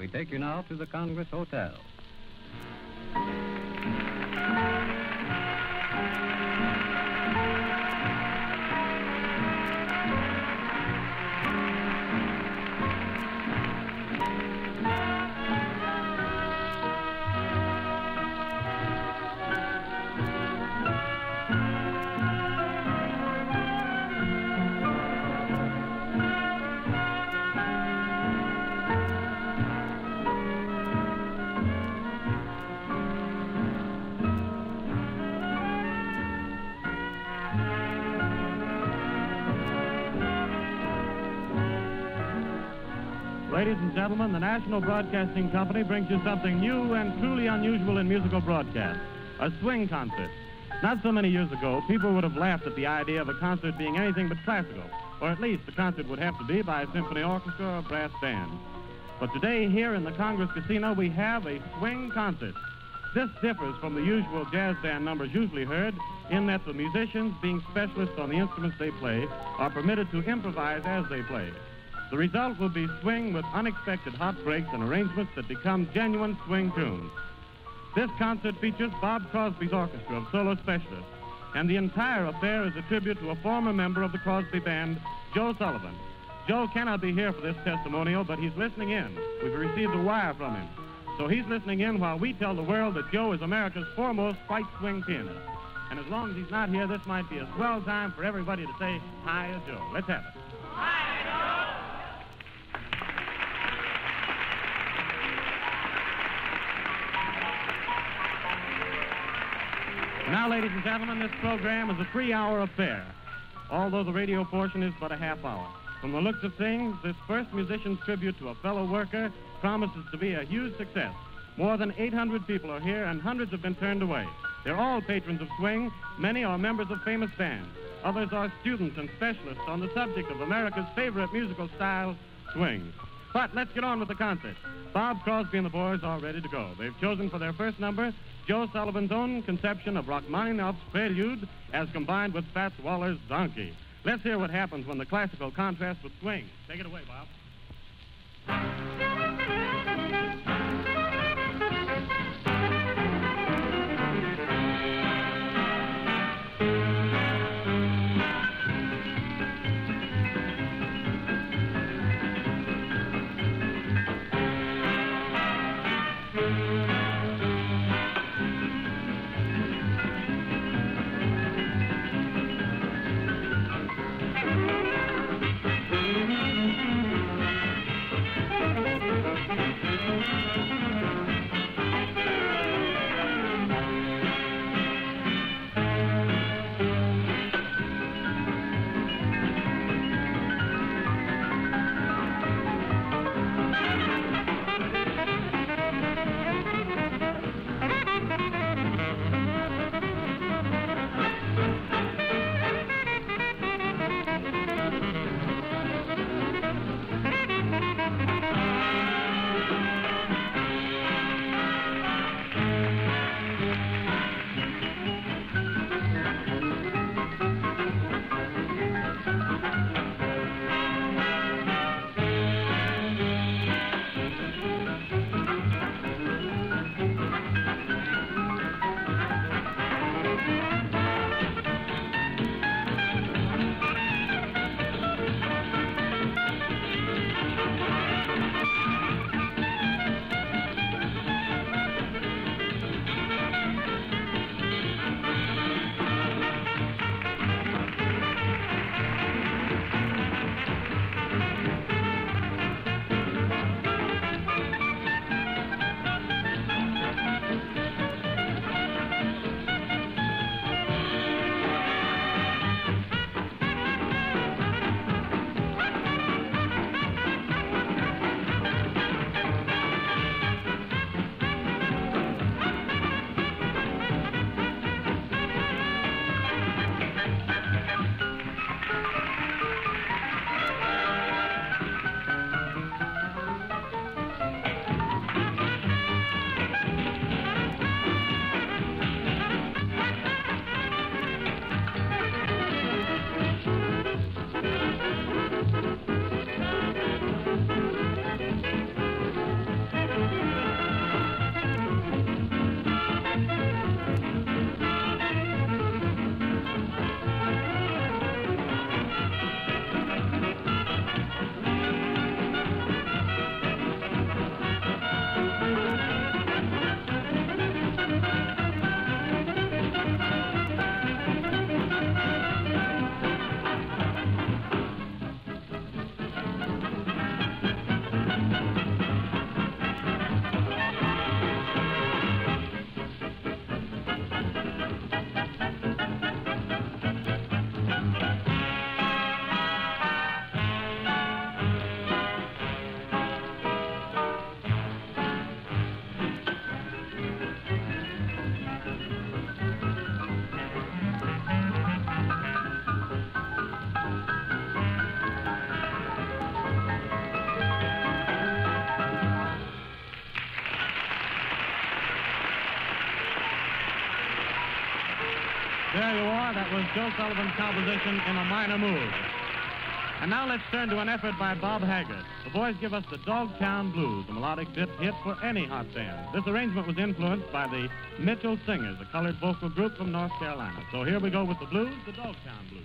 we take you now to the Congress Hotel. Ladies and gentlemen, the National Broadcasting Company brings you something new and truly unusual in musical broadcast, a swing concert. Not so many years ago, people would have laughed at the idea of a concert being anything but classical, or at least the concert would have to be by a symphony orchestra or a brass band. But today, here in the Congress Casino, we have a swing concert. This differs from the usual jazz band numbers usually heard in that the musicians, being specialists on the instruments they play, are permitted to improvise as they play. The result will be swing with unexpected hot breaks and arrangements that become genuine swing tunes. This concert features Bob Crosby's orchestra of solo specialists, and the entire affair is a tribute to a former member of the Crosby Band, Joe Sullivan. Joe cannot be here for this testimonial, but he's listening in. We've received a wire from him. So he's listening in while we tell the world that Joe is America's foremost white swing pianist. And as long as he's not here, this might be a swell time for everybody to say hi to Joe. Let's have it. Hi, Joe! Now, ladies and gentlemen, this program is a 3-hour affair, although the radio portion is but a half hour. From the looks of things, this first musician's tribute to a fellow worker promises to be a huge success. More than 800 people are here, and hundreds have been turned away. They're all patrons of swing. Many are members of famous bands. Others are students and specialists on the subject of America's favorite musical style, swing. But let's get on with the concert. Bob Crosby and the boys are ready to go. They've chosen for their first number Joe Sullivan's own conception of Rachmaninoff's Prelude as combined with Fats Waller's Donkey. Let's hear what happens when the classical contrasts with swing. Take it away, Bob. There you are. That was Joe Sullivan's composition in a minor mood. And now let's turn to an effort by Bob Haggart. The boys give us the Dogtown Blues, a melodic hit for any hot band. This arrangement was influenced by the Mitchell Singers, a colored vocal group from North Carolina. So here we go with the blues, the Dogtown Blues.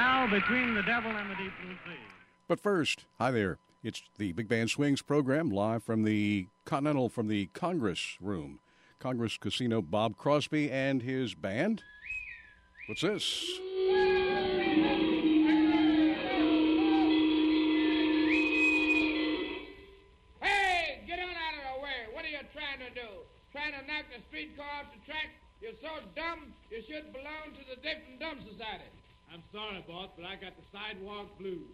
Now, Between the Devil and the Deep Blue Sea. But first, hi there. It's the Big Band Swings program, live from the Continental, from the Congress Room. Congress Casino, Bob Crosby and his band. What's this? Hey, get on out of the way. What are you trying to do? Trying to knock the streetcar off the track? You're so dumb, you should belong to the Deaf and Dumb Society. I'm sorry, boss, but I got the sidewalk blues.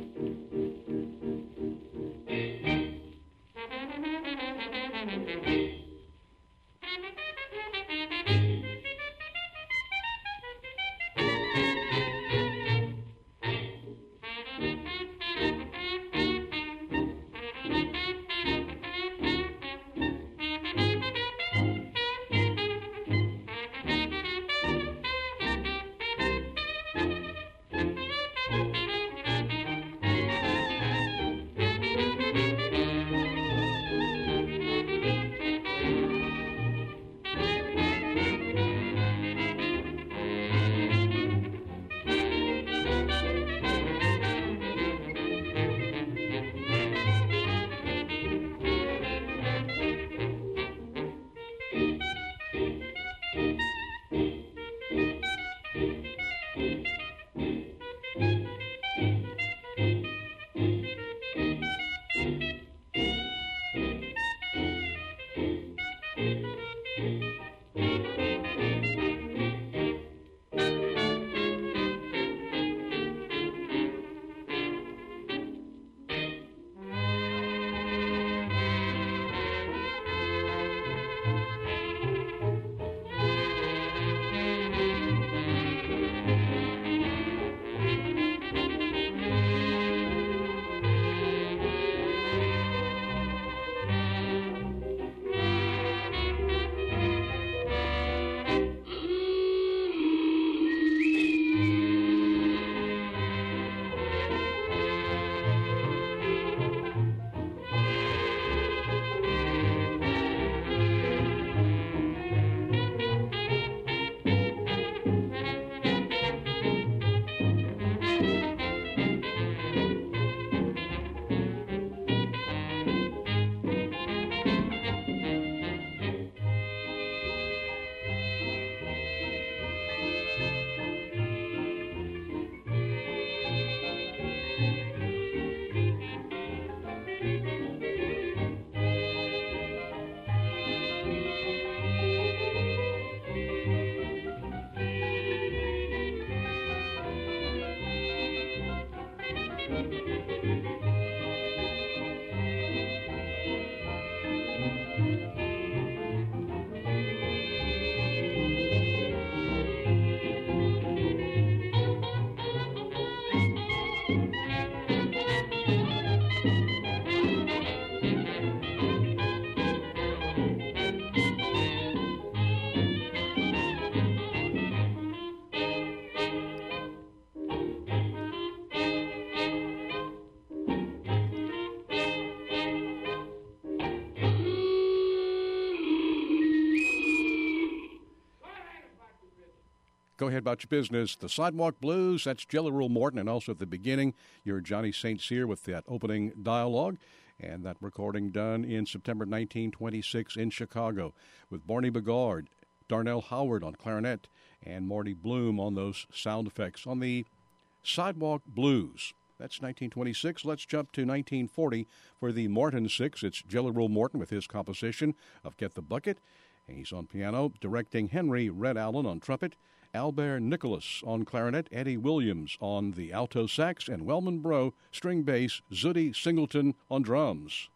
Go ahead about your business. The Sidewalk Blues, that's Jelly Roll Morton, and also at the beginning, you're Johnny St. Cyr with that opening dialogue, and that recording done in September 1926 in Chicago with Barney Bigard, Darnell Howard on clarinet, and Marty Bloom on those sound effects on the Sidewalk Blues. That's 1926. Let's jump to 1940 for the Morton Six. It's Jelly Roll Morton with his composition of Get the Bucket. And he's on piano, directing Henry Red Allen on trumpet, Albert Nicholas on clarinet, Eddie Williams on the alto sax, and Wellman Bro, string bass, Zutty Singleton on drums.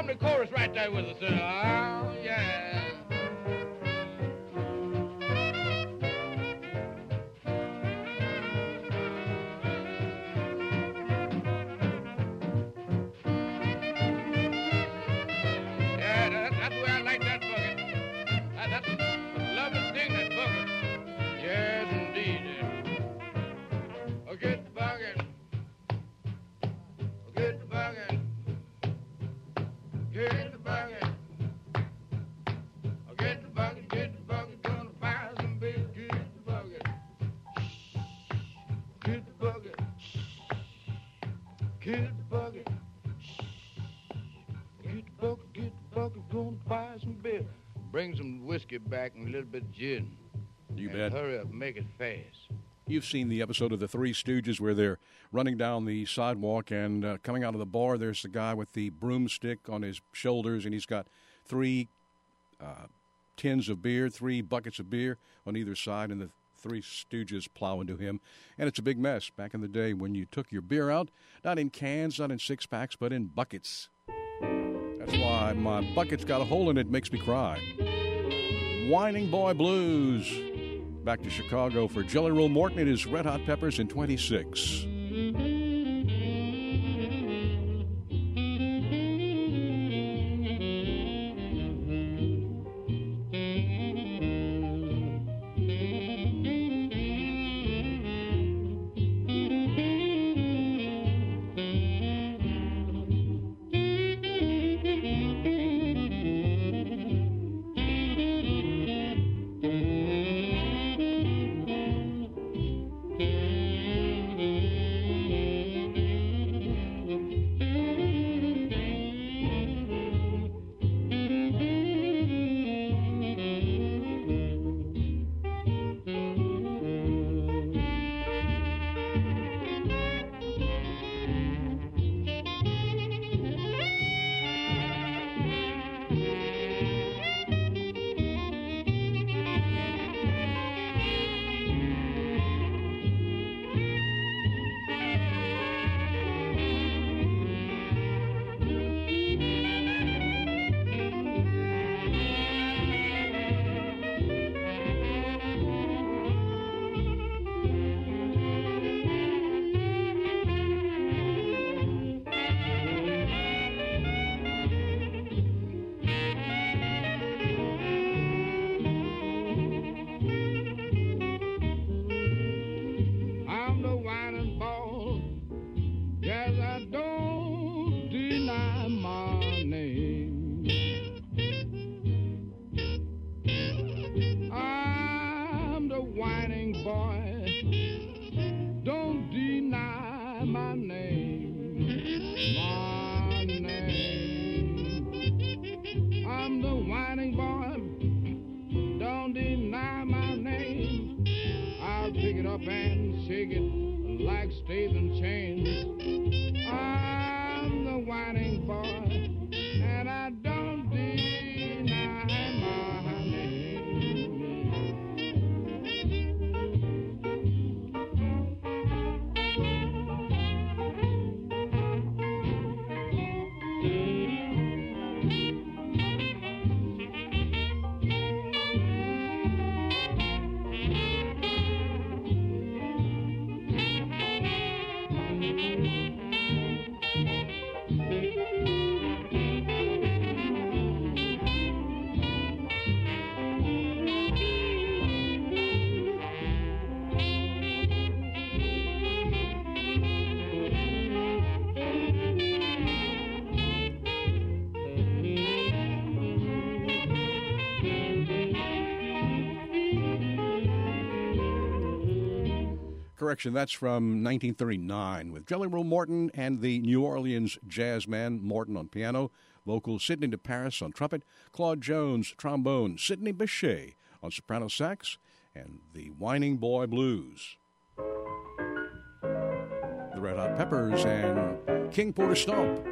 the chorus right there with us. Oh, yeah. That's the way I like that bucket. That's a lovely thing, that bucket. Yes, indeed. Oh, get the bucket. Oh, get the bucket. Get the bucket. Oh, get the bucket, get the bucket. Gonna buy some beer. Get the bucket. Get the bucket. Get the bucket. Get the bucket, get the bucket. Gonna buy some beer. Bring some whiskey back and a little bit of gin. You And bet. hurry up, make it fast. You've seen the episode of The Three Stooges where they're running down the sidewalk and coming out of the bar. There's the guy with the broomstick on his shoulders, and he's got three tins of beer, 3 buckets of beer on either side, and the Three Stooges plow into him. And it's a big mess. Back in the day when you took your beer out, not in cans, not in 6-packs, but in buckets. That's why my bucket's got a hole in it, makes me cry. Whining Boy Blues. Back to Chicago for Jelly Roll Morton. It is Red Hot Peppers in 26. I'm the whining ball. Yes, I don't deny my name. I'm the whining boy. Don't deny my name. My name. I'm the whining boy. Don't deny my name. I'll pick it up and shake it like stays and chains. I'm the whining boy, and I don't deny my name. Correction, that's from 1939 with Jelly Roll Morton and the New Orleans jazz man Morton on piano, vocals Sidney DeParis on trumpet, Claude Jones trombone, Sidney Bechet on soprano sax, and the Whining Boy Blues. The Red Hot Peppers and King Porter Stomp.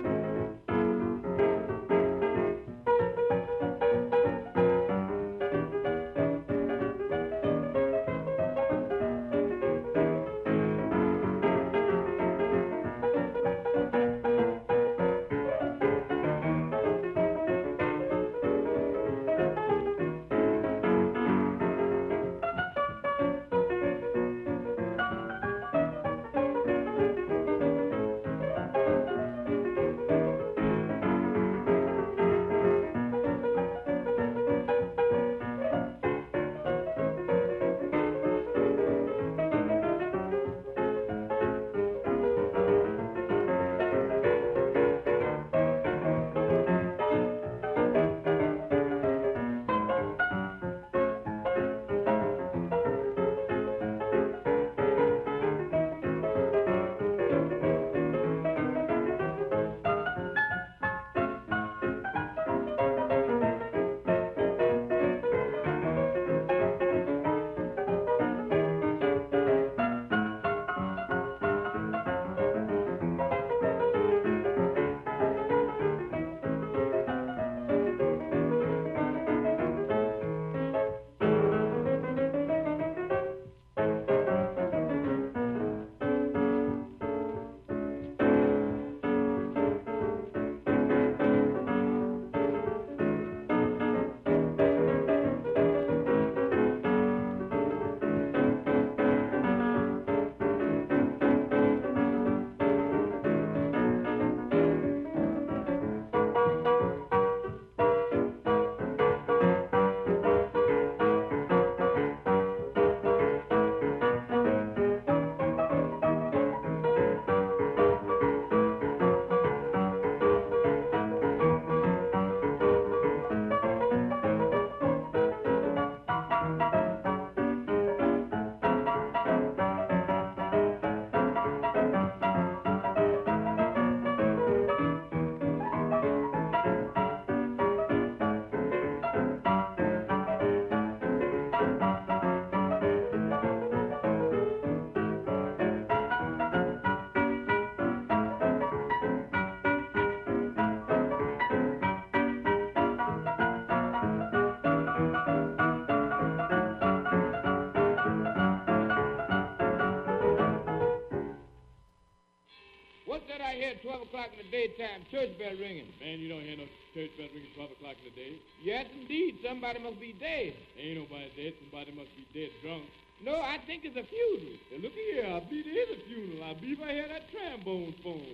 What's that I hear at 12 o'clock in the daytime? Church bell ringing. Man, you don't hear no church bell ringing 12 o'clock in the day. Yes, indeed. Somebody must be dead. Ain't nobody dead. Somebody must be dead drunk. No, I think it's a funeral. Hey, look here. I believe it is a funeral. I believe I hear that trombone phone.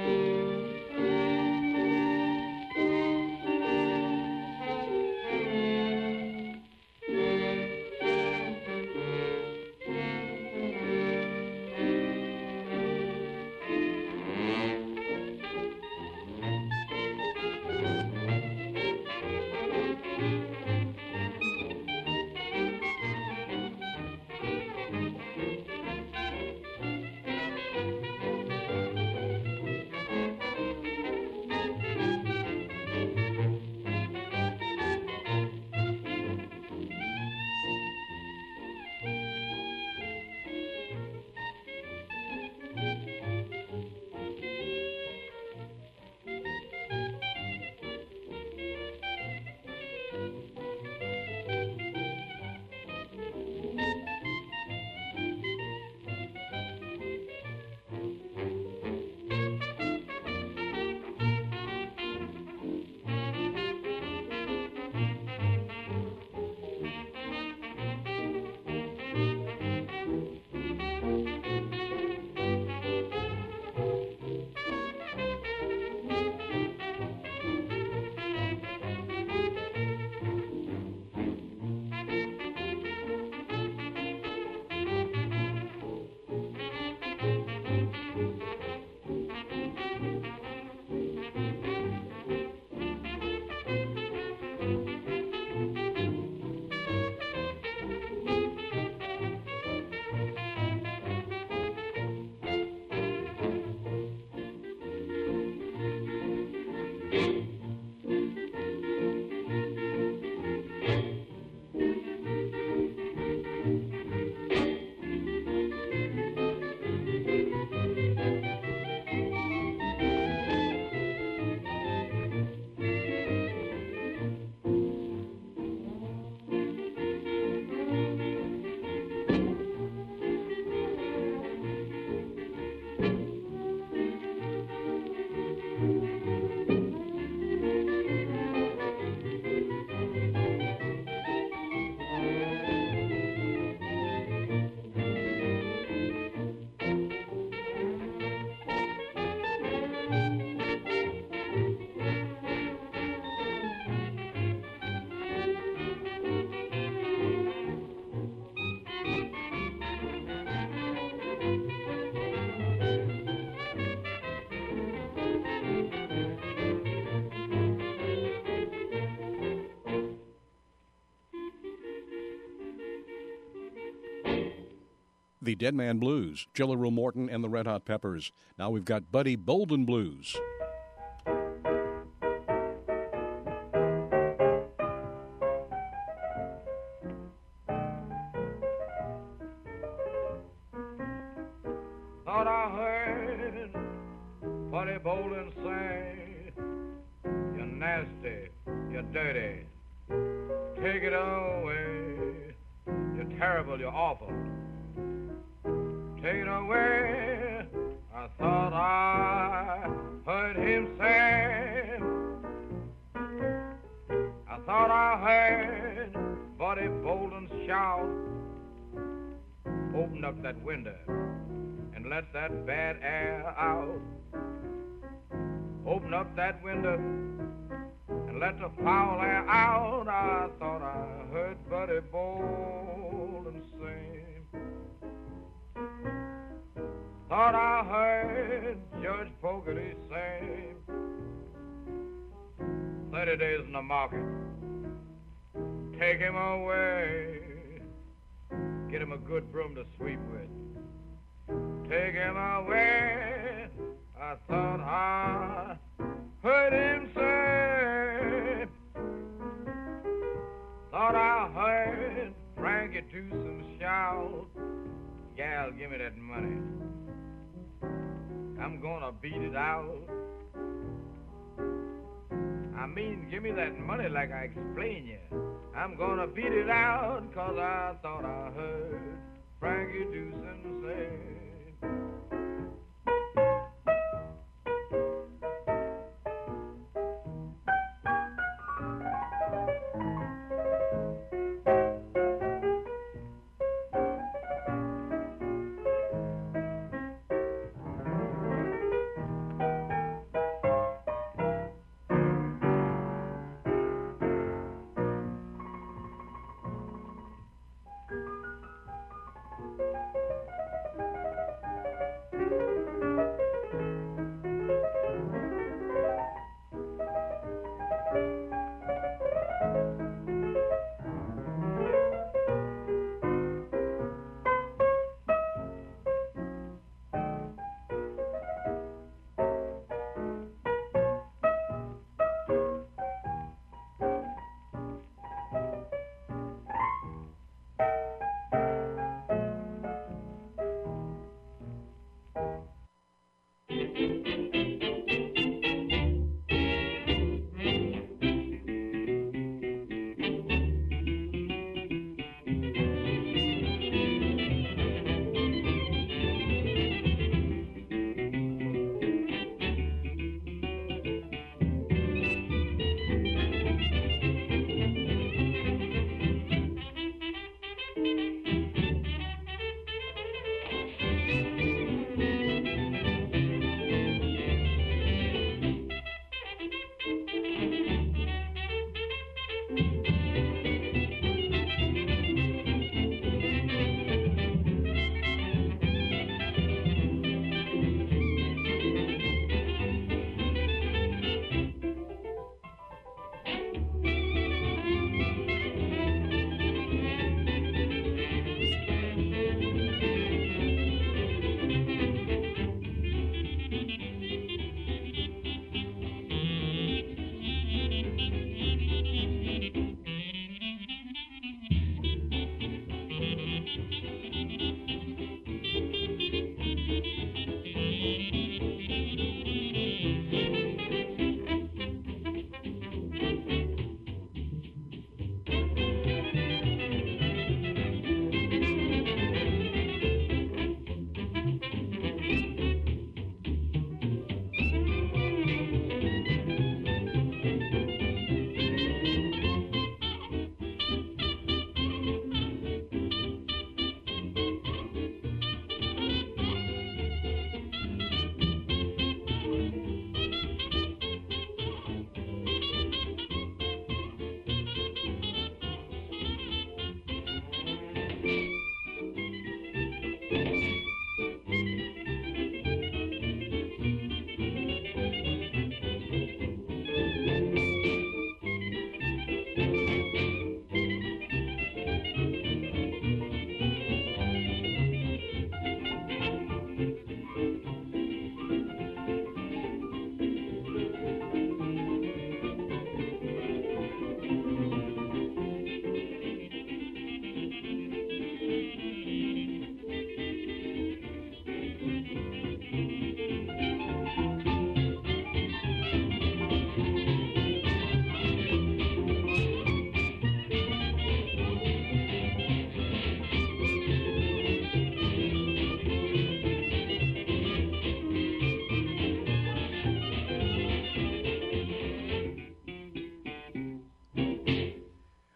The Dead Man Blues, Jelly Roll Morton and the Red Hot Peppers. Now we've got Buddy Bolden Blues. Thought I heard Buddy Bolden say, "You're nasty, you're dirty, take it away. You're terrible, you're awful. Take it away." I thought I heard him say. I thought I heard Buddy Bolden shout, "Open up that window and let that bad air out. Open up that window and let the foul air out." I thought I heard Buddy Bolden sing. Thought I heard Judge Fogarty say, 30 days in the market, take him away. Get him a good broom to sweep with. Take him away. I thought I heard him say. Thought I heard Frankie Dewson shout, "Gal, give me that money. I'm gonna beat it out." I mean, give me that money like I explained you. I'm gonna beat it out, 'cause I thought I heard Frankie Dewson say.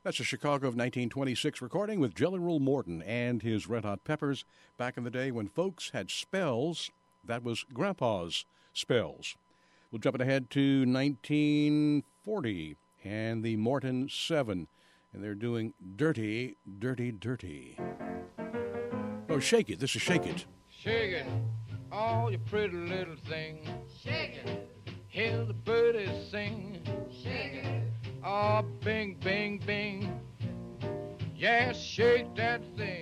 That's a Chicago of 1926 recording with Jelly Roll Morton and his Red Hot Peppers. Back in the day when folks had spells, that was Grandpa's spells. We'll jump ahead to 1940 and the Morton 7, and they're doing Dirty, Dirty, Dirty. Oh, Shake It. This is Shake It. Shake it, all you pretty little thing. Shake it, Hear the birdies sing. shake it, Oh, bing, bing, bing. Yeah, shake that thing.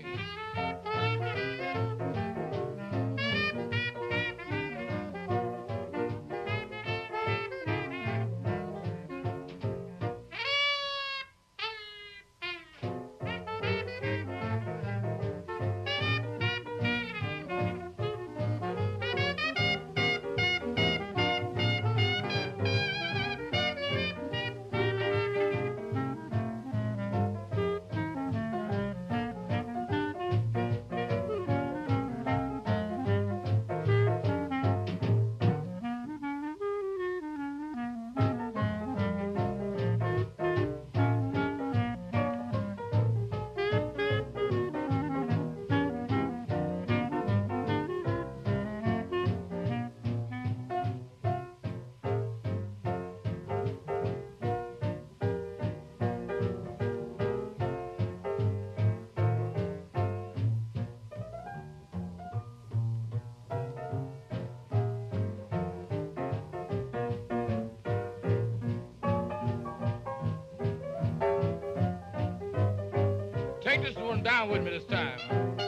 Take this one down with me this time.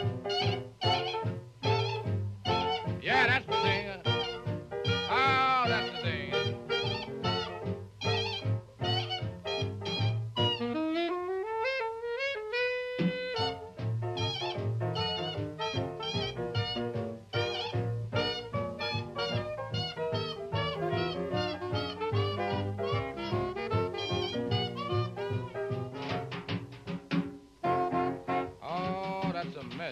Yeah, that's the thing. Oh, that's the thing. Oh, that's a mess.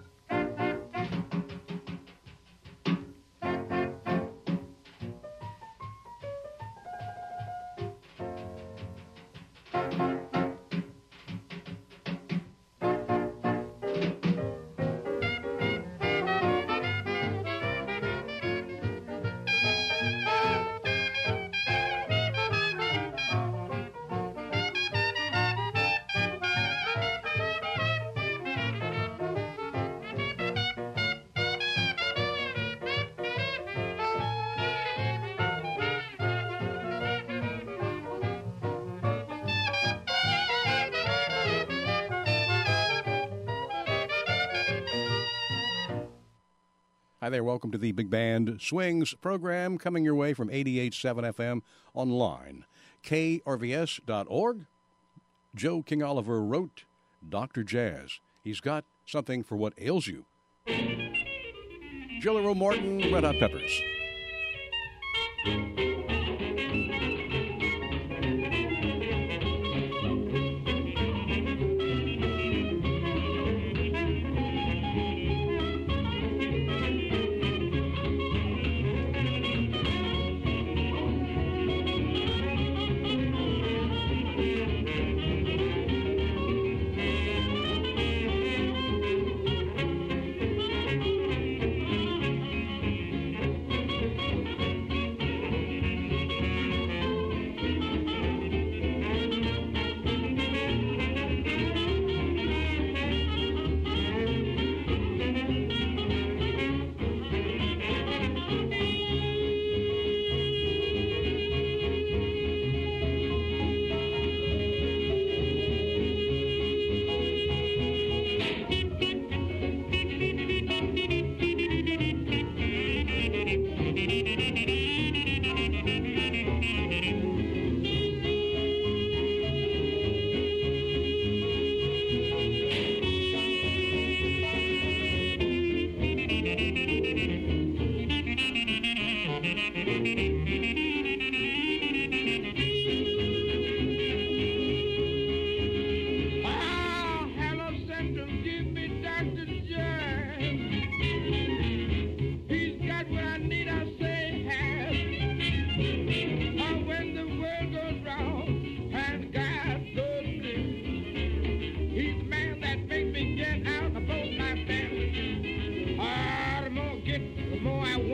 Hi there, welcome to the Big Band Swings program, coming your way from 88.7 FM online. KRVS.org. Joe King Oliver wrote Dr. Jazz. He's got something for what ails you. Jelly Roll Morton, Red Hot Peppers.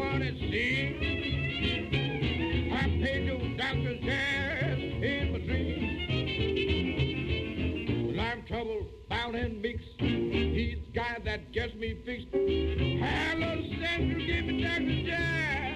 want to see. I paid those doctor's cares in my dreams. Well, I'm trouble bound and mixed. He's the guy that gets me fixed. Hello, Central, give me Dr. Jazz.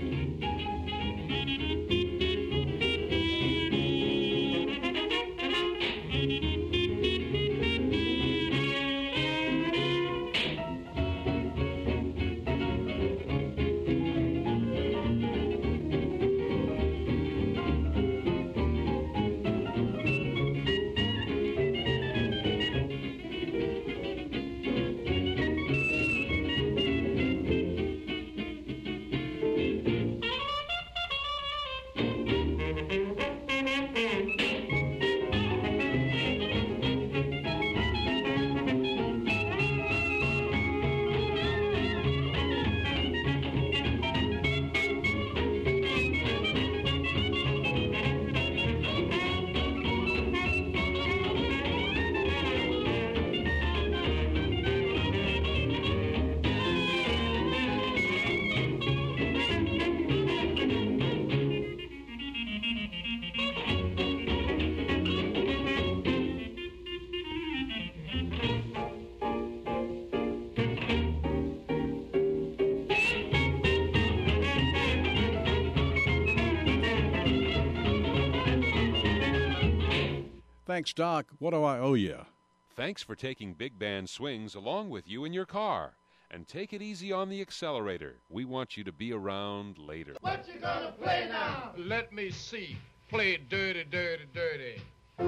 Thanks, Doc. What do I owe you? Thanks for taking Big Band Swings along with you in your car. And take it easy on the accelerator. We want you to be around later. What you gonna play now? Let me see. Play it dirty, dirty, dirty.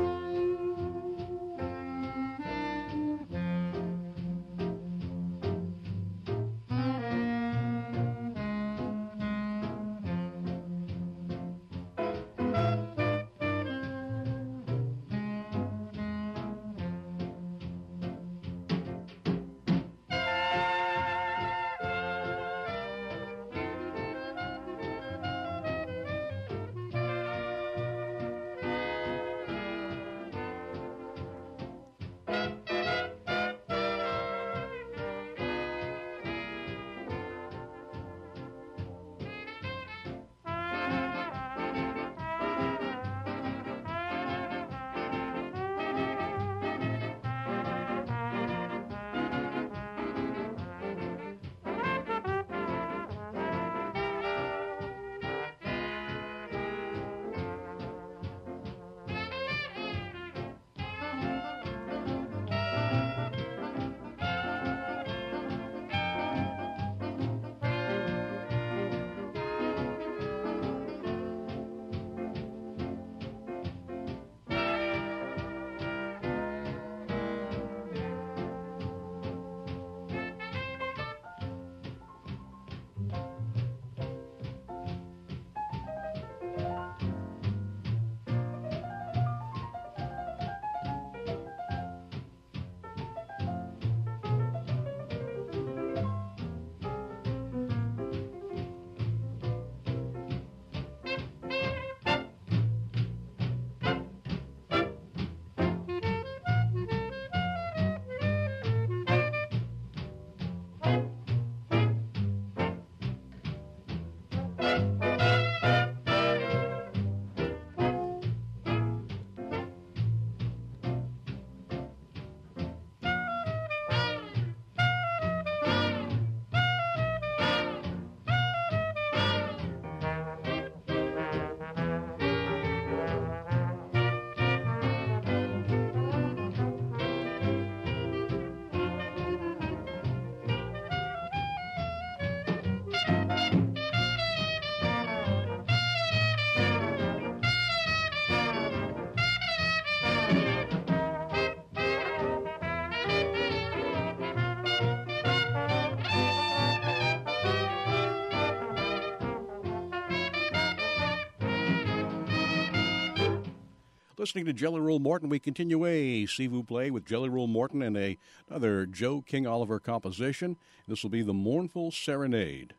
Listening to Jelly Roll Morton, we continue a s'il vous plaît with Jelly Roll Morton and another Joe King Oliver composition. This will be The Mournful Serenade.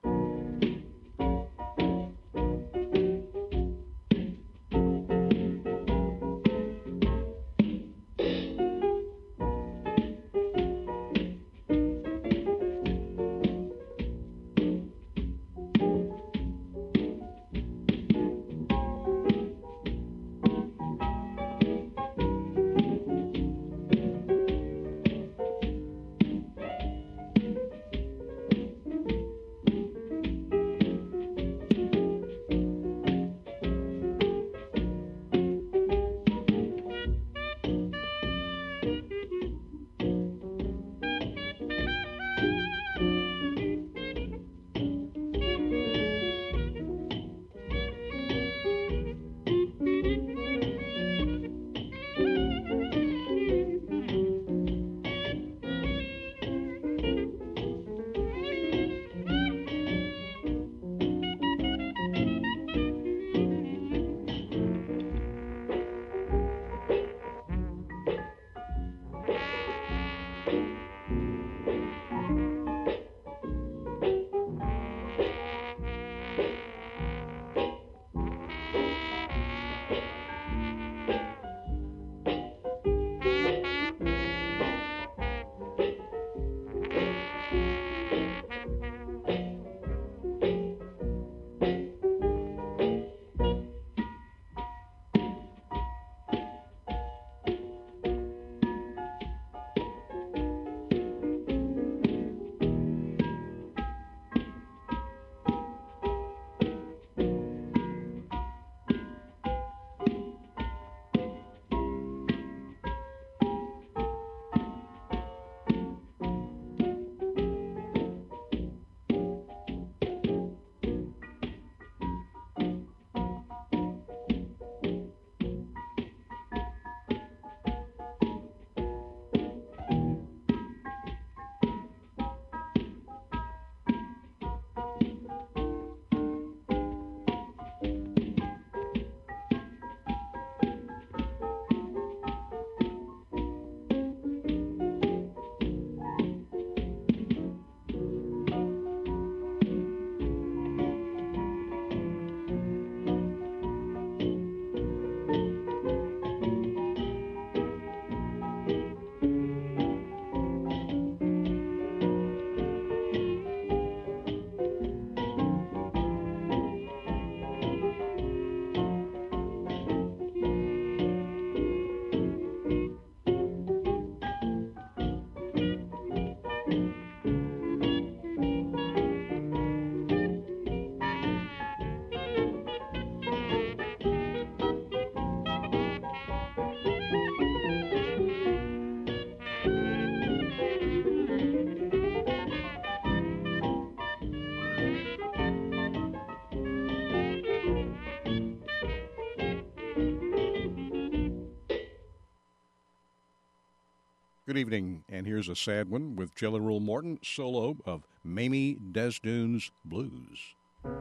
Good evening, and here's a sad one with Jelly Roll Morton, solo of Mamie Desdunes Blues.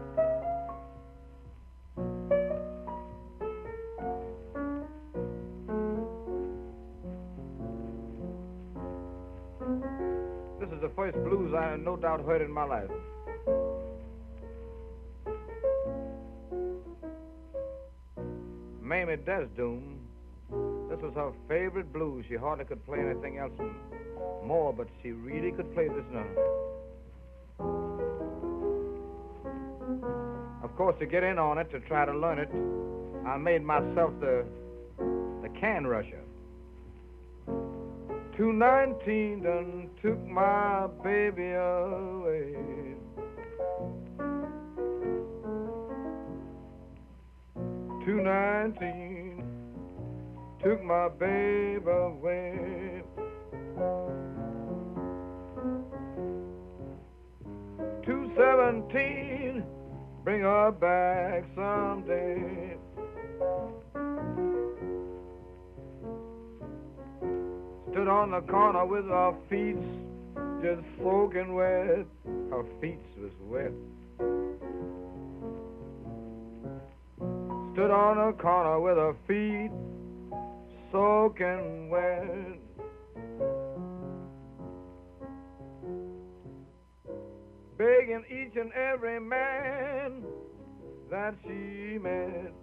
This is the first blues I no doubt heard in my life. Mamie Desdune, this was her favorite blues. She hardly could play anything else more, but she really could play this now. Of course, to get in on it, to try to learn it, I made myself the can rusher. 219 done took my baby away. 219 took my babe away. 217 bring her back someday. Stood on the corner with her feet just soaking wet. Her feet was wet. Stood on the corner with her feet soaking wet. Begging each and every man that she met.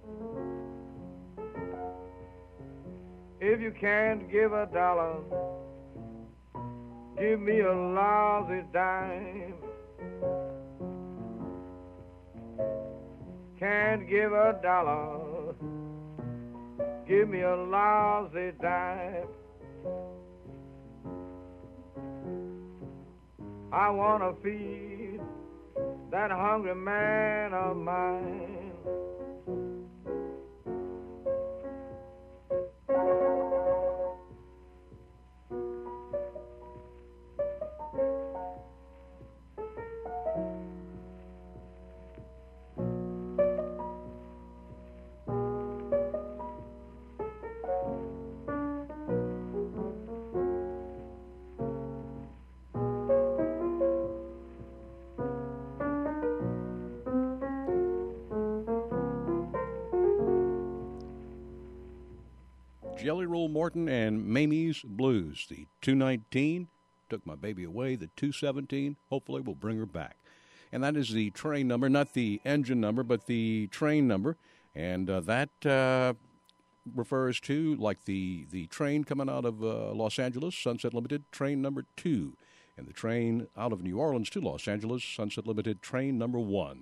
If you can't give a dollar, give me a lousy dime. Can't give a dollar, give me a lousy dime. I want to feed that hungry man of mine. Jelly Roll Morton and Mamie's Blues. The 219 took my baby away. The 217 hopefully will bring her back. And that is the train number, not the engine number, but the train number. And that refers to, like the train coming out of Los Angeles, Sunset Limited, train number 2. And the train out of New Orleans to Los Angeles, Sunset Limited, train number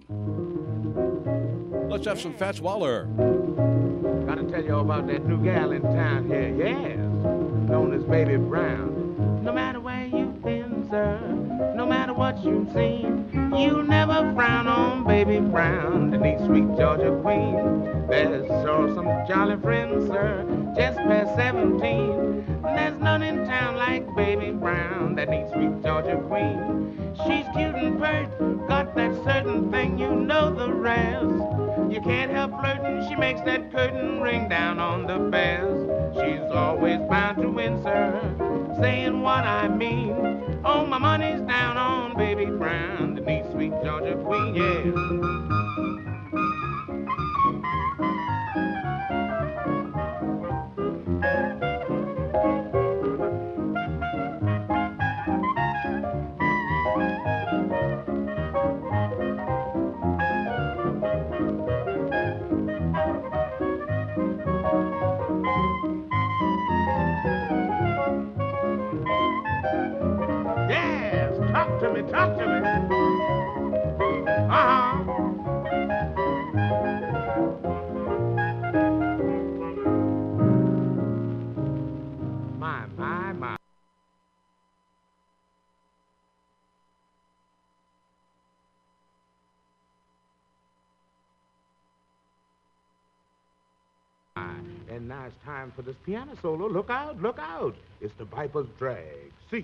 1. Let's have some Fats Waller. Gotta tell you all about that new gal in town here, yes, known as Baby Brown. No matter where you've been, sir, no matter what you've seen, you'll never frown on Baby Brown, the neat, sweet Georgia queen. There's sure some jolly friends, sir, just past 17. There's none in town like Baby Brown, that neat, sweet Georgia queen. She's cute and pert, got that certain thing, you know the rest. You can't help flirting, she makes that curtain ring down on the bells. She's always bound to win, sir, saying what I mean. Oh, my money's down on Baby Brown, the neat, sweet Georgia queen, yeah. Talk to me. My. And now it's time for this piano solo. Look out, look out. It's the Viper's Drag. Cease.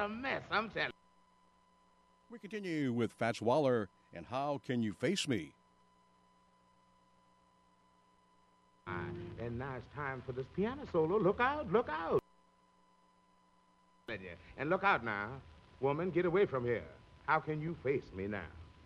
mess, I'm telling you. We continue with Fats Waller and How Can You Face Me? And now it's time for this piano solo. Look out, look out. And look out now. Woman, get away from here. How can you face me now?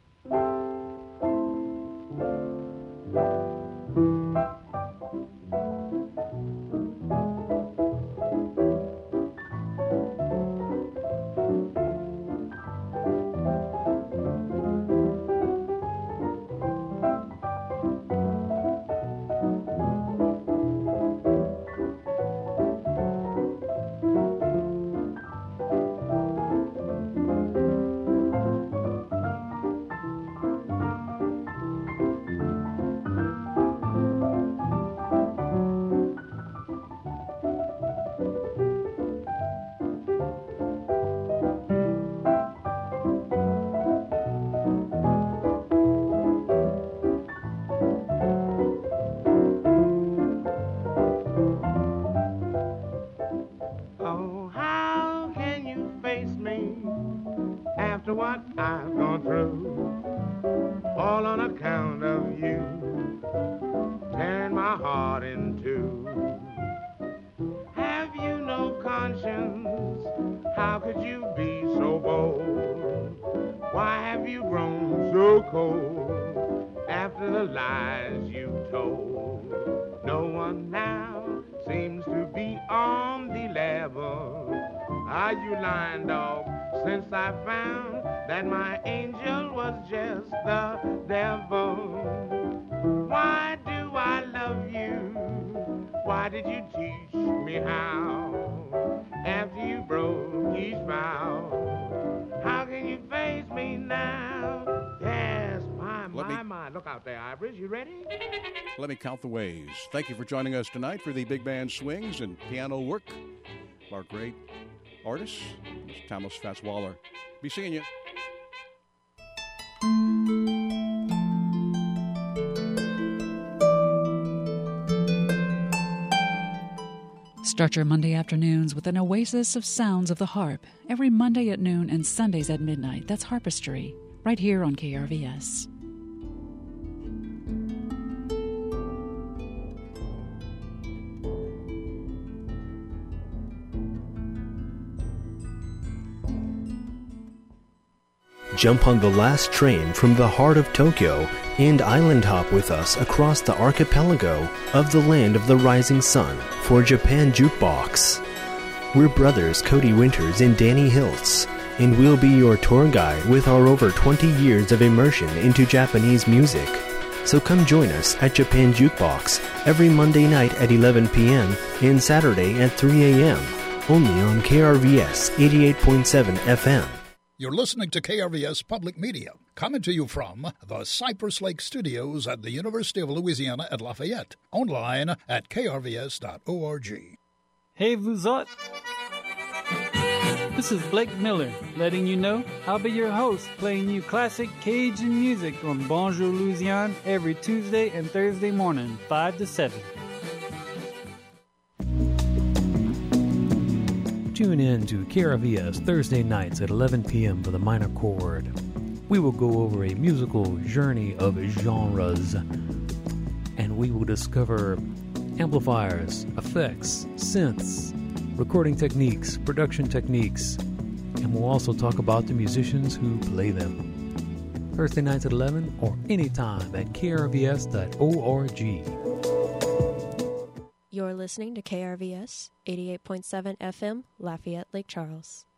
After what I've gone through, all on account of you, tearing my heart in two. Have you no conscience? How could you be so bold? Why have you grown so cold after the lies you told? No one now seems to be on the level. Are you lying, dog? Since I found that my angel was just the devil. Why do I love you? Why did you teach me how? After you broke each vow, how can you face me now? Yes, my. Look out there, Ivory. You ready? Let me count the ways. Thank you for joining us tonight for the big band swings and piano work of our great artist, Mr. Thomas Fats Waller. Be seeing you. Start your Monday afternoons with an oasis of sounds of the harp every Monday at noon and Sundays at midnight. That's Harpistry, right here on KRVS. Jump on the last train from the heart of Tokyo and island hop with us across the archipelago of the land of the rising sun for Japan Jukebox. We're brothers Cody Winters and Danny Hiltz, and we'll be your tour guide with our over 20 years of immersion into Japanese music. So come join us at Japan Jukebox every Monday night at 11 p.m. and Saturday at 3 a.m. only on KRVS 88.7 FM. You're listening to KRVS Public Media, coming to you from the Cypress Lake Studios at the University of Louisiana at Lafayette. Online at krvs.org. Hey, vous autres. This is Blake Miller, letting you know I'll be your host, playing you classic Cajun music on Bonjour Louisiane every Tuesday and Thursday morning, 5 to 7. Tune in to KRVS Thursday nights at 11 p.m. for the minor chord. We will go over a musical journey of genres, and we will discover amplifiers, effects, synths, recording techniques, production techniques, and we'll also talk about the musicians who play them. Thursday nights at 11 or anytime at krvs.org. You're listening to KRVS 88.7 FM, Lafayette, Lake Charles.